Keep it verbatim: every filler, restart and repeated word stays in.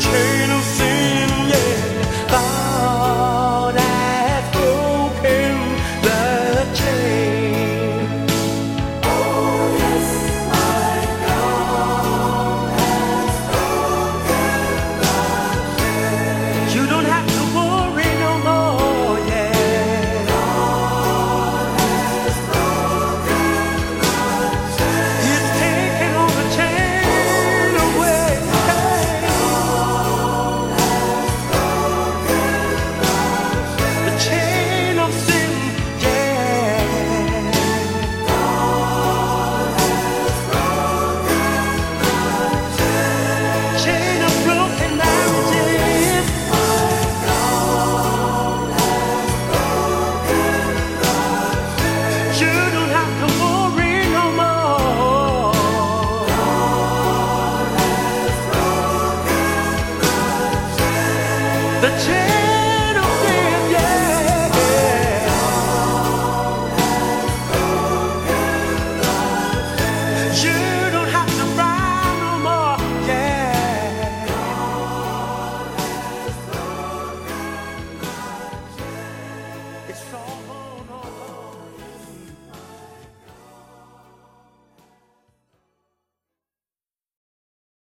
chain of sin, yeah, God has broken the chain. Oh yes, my God has broken the chain. You don't have to worry no more, yeah. God has broken the chain. He's taken all the chain away. The chain of sin, yeah. Chain of broken marriages. You don't have to worry no more. The chain